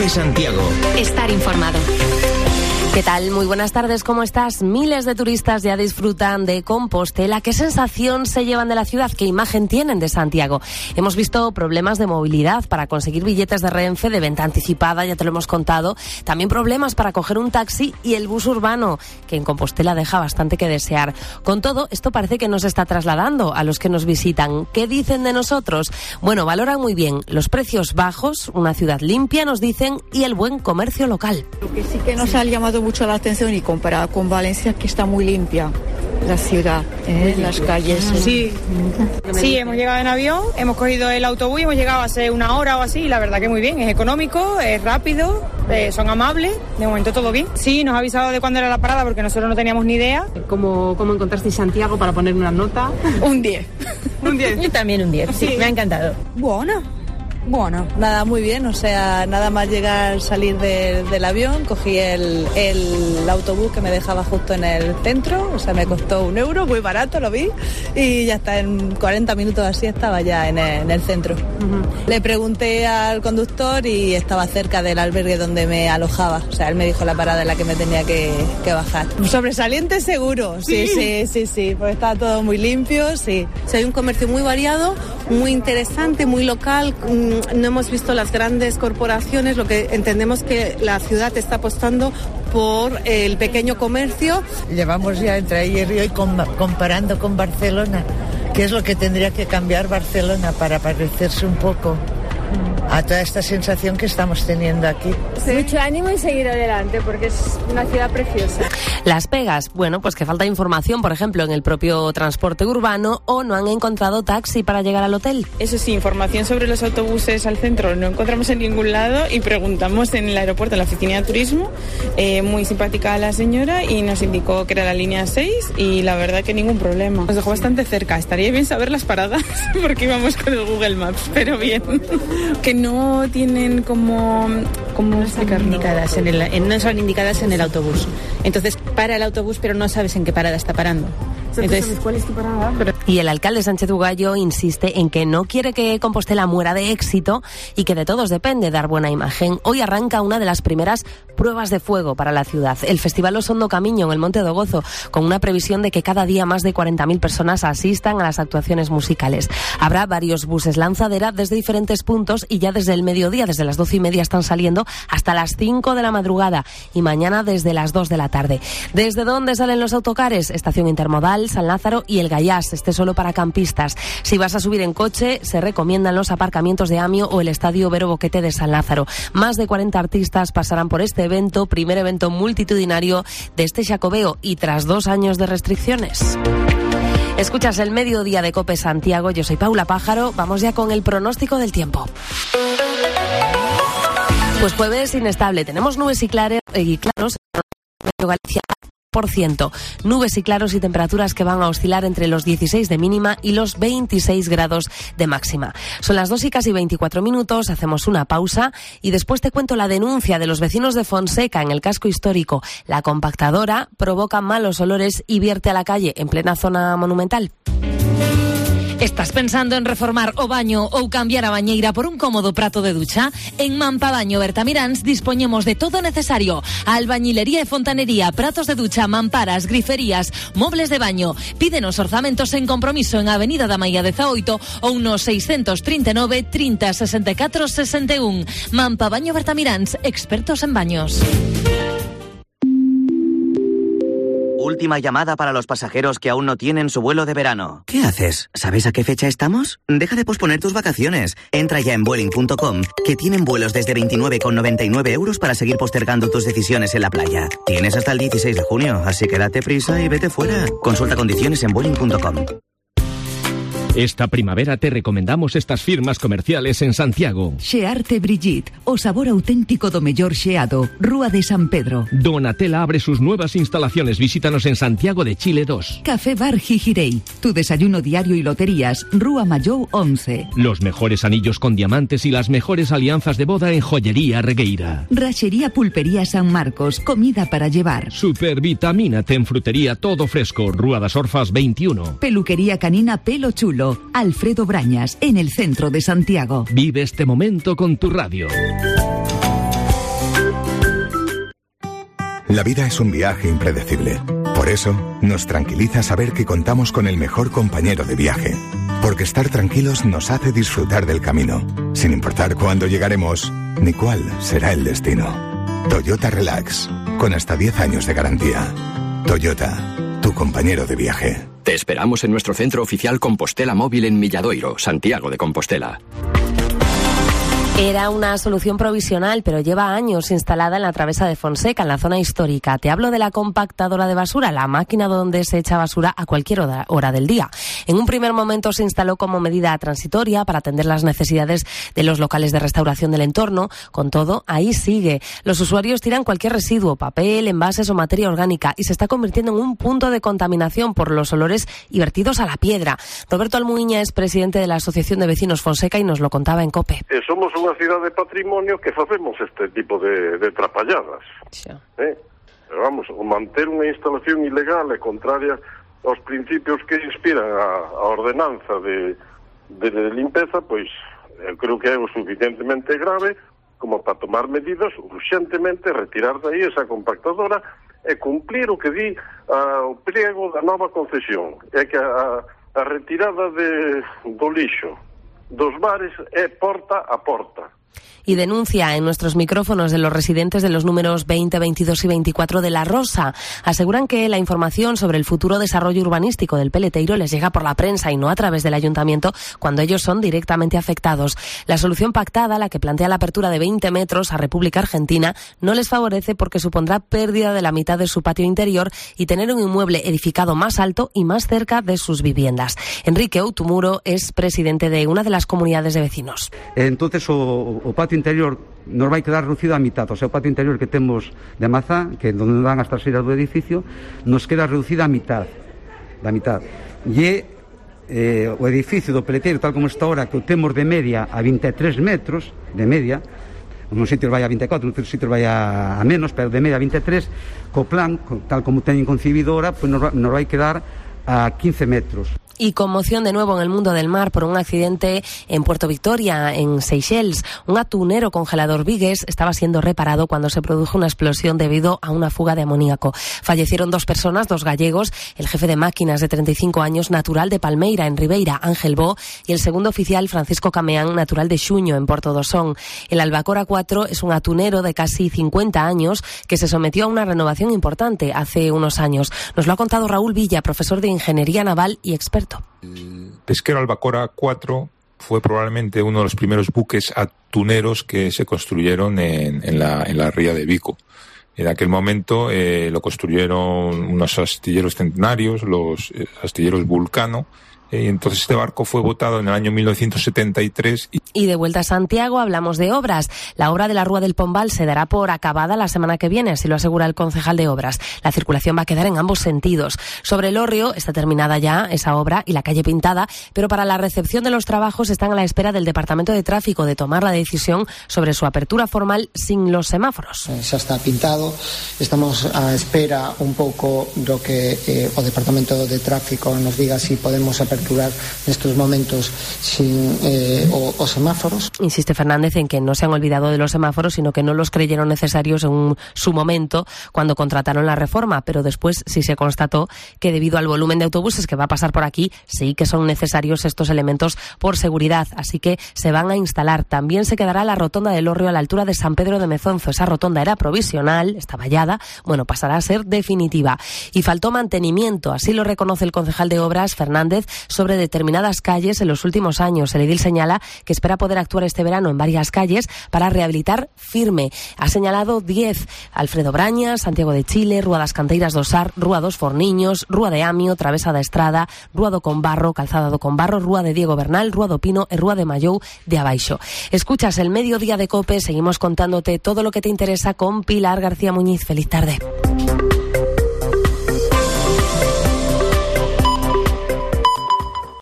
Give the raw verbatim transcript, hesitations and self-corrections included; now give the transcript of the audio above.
COPE Santiago. Estar informado. ¿Qué tal? Muy buenas tardes, ¿cómo estás? Miles de turistas ya disfrutan de Compostela. ¿Qué sensación se llevan de la ciudad? ¿Qué imagen tienen de Santiago? Hemos visto problemas de movilidad para conseguir billetes de Renfe de venta anticipada, ya te lo hemos contado. También problemas para coger un taxi y el bus urbano, que en Compostela deja bastante que desear. Con todo, esto parece que nos está trasladando a los que nos visitan. ¿Qué dicen de nosotros? Bueno, valoran muy bien los precios bajos, una ciudad limpia, nos dicen, y el buen comercio local. Lo que sí que nos ha llamado mucho la atención y comparado con Valencia, que está muy limpia la ciudad, ¿eh? Las calles. Sí. Sí, hemos llegado en avión, hemos cogido el autobús y hemos llegado hace una hora o así, y la verdad que muy bien, es económico, es rápido, eh, son amables, de momento todo bien. Sí, nos ha avisado de cuándo era la parada porque nosotros no teníamos ni idea. ¿Cómo, cómo encontrasteis Santiago para poner una nota? Un diez. Un diez. Yo también un diez, sí, sí, me ha encantado. Bueno. Bueno, nada, muy bien, o sea, nada más llegar, salir de, del avión, cogí el, el autobús que me dejaba justo en el centro, o sea, me costó un euro, muy barato, lo vi, y ya está, en cuarenta minutos así estaba ya en el, en el centro. Uh-huh. Le pregunté al conductor y estaba cerca del albergue donde me alojaba, o sea, él me dijo la parada en la que me tenía que, que bajar. Sobresaliente seguro, sí, sí, sí, sí, sí, porque estaba todo muy limpio, sí. O sea, hay un comercio muy variado, muy interesante, muy local. No hemos visto las grandes corporaciones, lo que entendemos que la ciudad está apostando por el pequeño comercio. Llevamos ya entre ayer y hoy comparando con Barcelona, qué es lo que tendría que cambiar Barcelona para parecerse un poco a toda esta sensación que estamos teniendo aquí. Sí. Mucho ánimo y seguir adelante, porque es una ciudad preciosa. Las pegas, bueno, pues que falta información, por ejemplo, en el propio transporte urbano, o no han encontrado taxi para llegar al hotel. Eso sí, información sobre los autobuses al centro no encontramos en ningún lado, y preguntamos en el aeropuerto, en la oficina de turismo, eh, muy simpática la señora, y nos indicó que era la línea seis, y la verdad que ningún problema. Nos dejó bastante cerca, estaría bien saber las paradas, porque íbamos con el Google Maps, pero bien. Que no tienen como... como no están indicadas en el, en, no son indicadas en el autobús. Entonces para el autobús, pero no sabes en qué parada está parando. Entonces, ¿cuál es tu parada? Pero... Y el alcalde Sánchez Ugallo insiste en que no quiere que Compostela muera de éxito y que de todos depende dar buena imagen. Hoy arranca una de las primeras pruebas de fuego para la ciudad, el Festival Osondo Camiño en el Monte do Gozo, con una previsión de que cada día más de cuarenta mil personas asistan a las actuaciones musicales. Habrá varios buses lanzadera desde diferentes puntos y ya desde el mediodía, desde las doce y media están saliendo hasta las cinco de la madrugada, y mañana desde las dos de la tarde. ¿Desde dónde salen los autocares? Estación Intermodal, San Lázaro y el Gallás, este solo para campistas. Si vas a subir en coche, se recomiendan los aparcamientos de Amio o el Estadio Vero Boquete de San Lázaro. Más de cuarenta artistas pasarán por este evento, primer evento multitudinario de este Xacobeo, y tras dos años de restricciones. Escuchas el mediodía de COPE Santiago, yo soy Paula Pájaro, vamos ya con el pronóstico del tiempo. Pues jueves inestable, tenemos nubes y, clare, y claros en Galicia por ciento. Nubes y claros y temperaturas que van a oscilar entre los dieciséis de mínima y los veintiséis grados de máxima. Son las dos y casi veinticuatro minutos, hacemos una pausa y después te cuento la denuncia de los vecinos de Fonseca en el casco histórico. La compactadora provoca malos olores y vierte a la calle en plena zona monumental. Estás pensando en reformar o baño ou cambiar a bañeira por un cómodo prato de ducha? En Mampabaño Bertamiráns dispoñemos de todo necesario: albañilería e fontanería, pratos de ducha, mamparas, griferías, mobles de baño. Pídenos orzamentos en compromiso en Avenida da Maia dezaoito ou no seiscentos trinta e nove, trinta, sesenta e catro, sesenta e un. Mampabaño Bertamiráns, expertos en baños. Última llamada para los pasajeros que aún no tienen su vuelo de verano. ¿Qué haces? ¿Sabes a qué fecha estamos? Deja de posponer tus vacaciones. Entra ya en Vueling punto com, que tienen vuelos desde veintinueve con noventa y nueve euros para seguir postergando tus decisiones en la playa. Tienes hasta el dieciséis de junio, así que date prisa y vete fuera. Consulta condiciones en Vueling punto com. Esta primavera te recomendamos estas firmas comerciales en Santiago. Xearte Brigitte, o sabor auténtico do mellor xeado, Rúa de San Pedro. Donatella abre sus nuevas instalaciones, visítanos en Santiago de Chile dos. Café Bar Gijirey, tu desayuno diario y loterías, Rúa Mayou once. Los mejores anillos con diamantes y las mejores alianzas de boda en Joyería Regueira. Raxería Pulpería San Marcos, comida para llevar. Supervitamínate en frutería todo fresco, Rúa das Orfas veintiuno. Peluquería canina Pelo Chulo, Alfredo Brañas, en el centro de Santiago. Vive este momento con tu radio. La vida es un viaje impredecible. Por eso, nos tranquiliza saber que contamos con el mejor compañero de viaje. Porque estar tranquilos nos hace disfrutar del camino, sin importar cuándo llegaremos ni cuál será el destino. Toyota Relax, con hasta diez años de garantía. Toyota, tu compañero de viaje. Te esperamos en nuestro centro oficial Compostela Móvil en Milladoiro, Santiago de Compostela. Era una solución provisional, pero lleva años instalada en la Travesa de Fonseca, en la zona histórica. Te hablo de la compactadora de basura, la máquina donde se echa basura a cualquier hora, hora del día. En un primer momento se instaló como medida transitoria para atender las necesidades de los locales de restauración del entorno. Con todo, ahí sigue. Los usuarios tiran cualquier residuo, papel, envases o materia orgánica, y se está convirtiendo en un punto de contaminación por los olores y vertidos a la piedra. Roberto Almuiña es presidente de la Asociación de Vecinos Fonseca y nos lo contaba en COPE. Eh, somos unha cidade de patrimonio que facemos este tipo de, de trapalladas. Eh? Pero vamos, manter unha instalación ilegal e contraria aos principios que inspiran a, a ordenanza de, de, de limpeza, pois eu creo que é o suficientemente grave como para tomar medidas urxentemente, retirar dai esa compactadora e cumplir o que di uh, o pliego da nova concesión. É que a, a retirada de, do lixo dos bares é porta a porta. Y denuncia en nuestros micrófonos de los residentes de los números veinte, veintidós y veinticuatro de La Rosa. Aseguran que la información sobre el futuro desarrollo urbanístico del Peleteiro les llega por la prensa y no a través del ayuntamiento cuando ellos son directamente afectados. La solución pactada, la que plantea la apertura de veinte metros a República Argentina, no les favorece porque supondrá pérdida de la mitad de su patio interior y tener un inmueble edificado más alto y más cerca de sus viviendas. Enrique Outumuro es presidente de una de las comunidades de vecinos. Entonces, o, o patio interior nos vai quedar reducido a mitad, o sea, o patio interior que temos de Mazá, que é onde van as traseiras do edificio, nos queda reducida a mitad, da mitad. E eh, o edificio do Peleteiro, tal como está ahora, que o temos de media a vinte e tres metros, de media, nos sitios vai a vinte e catro, nos sitios vai a, a menos, pero de media a vinte e tres, co plan, tal como teñen concibido ahora, pues nos, nos vai quedar a quince metros. Y conmoción de nuevo en el mundo del mar por un accidente en Puerto Victoria, en Seychelles. Un atunero congelador vigués estaba siendo reparado cuando se produjo una explosión debido a una fuga de amoníaco. Fallecieron dos personas, dos gallegos, el jefe de máquinas de treinta y cinco años, natural de Palmeira, en Ribeira, Ángel Bo, y el segundo oficial, Francisco Cameán, natural de Xuño, en Porto Dosón. El Albacora cuatro es un atunero de casi cincuenta años que se sometió a una renovación importante hace unos años. Nos lo ha contado Raúl Villa, profesor de Ingeniería Naval y experto. El pesquero Albacora cuatro fue probablemente uno de los primeros buques atuneros que se construyeron en, en, la, en la ría de Vico. En aquel momento eh, lo construyeron unos astilleros centenarios, los eh, astilleros Vulcano, y entonces este barco fue botado en el año mil novecientos setenta y tres. Y... y de vuelta a Santiago hablamos de obras. La obra de la Rúa del Pombal se dará por acabada la semana que viene, así lo asegura el concejal de obras. La circulación va a quedar en ambos sentidos. Sobre el Hórreo está terminada ya esa obra y la calle pintada, pero para la recepción de los trabajos están a la espera del Departamento de Tráfico de tomar la decisión sobre su apertura formal sin los semáforos. Xa está pintado, estamos a espera un pouco do que eh, o Departamento de Tráfico nos diga si podemos aperturar nestos momentos sin eh, o, o semáforos. Insiste Fernández en que no se han olvidado de los semáforos, sino que no los creyeron necesarios en su momento cuando contrataron la reforma, pero después sí se constató que debido al volumen de autobuses que va a pasar por aquí, sí que son necesarios estos elementos por seguridad, así que se van a instalar. También se quedará la rotonda del Hórreo a la altura de San Pedro de Mezonzo. Esa rotonda era provisional, está vallada, bueno, pasará a ser definitiva. Y faltó mantenimiento, así lo reconoce el concejal de obras, Fernández, sobre determinadas calles en los últimos años. El edil señala que espera poder actuar este verano en varias calles para rehabilitar firme. Ha señalado diez: Alfredo Brañas, Santiago de Chile, Rúa das Canteiras do Sar, Rúa dos Forniños, Rúa de Amio, Travesa da Estrada, Rúa do Conbarro, Calzada do Conbarro, Rúa de Diego Bernal, Rúa do Pino e Rúa de Mallou de Abaixo. Escuchas el Mediodía de COPE, seguimos contándote todo lo que te interesa con Pilar García Muñiz. Feliz tarde.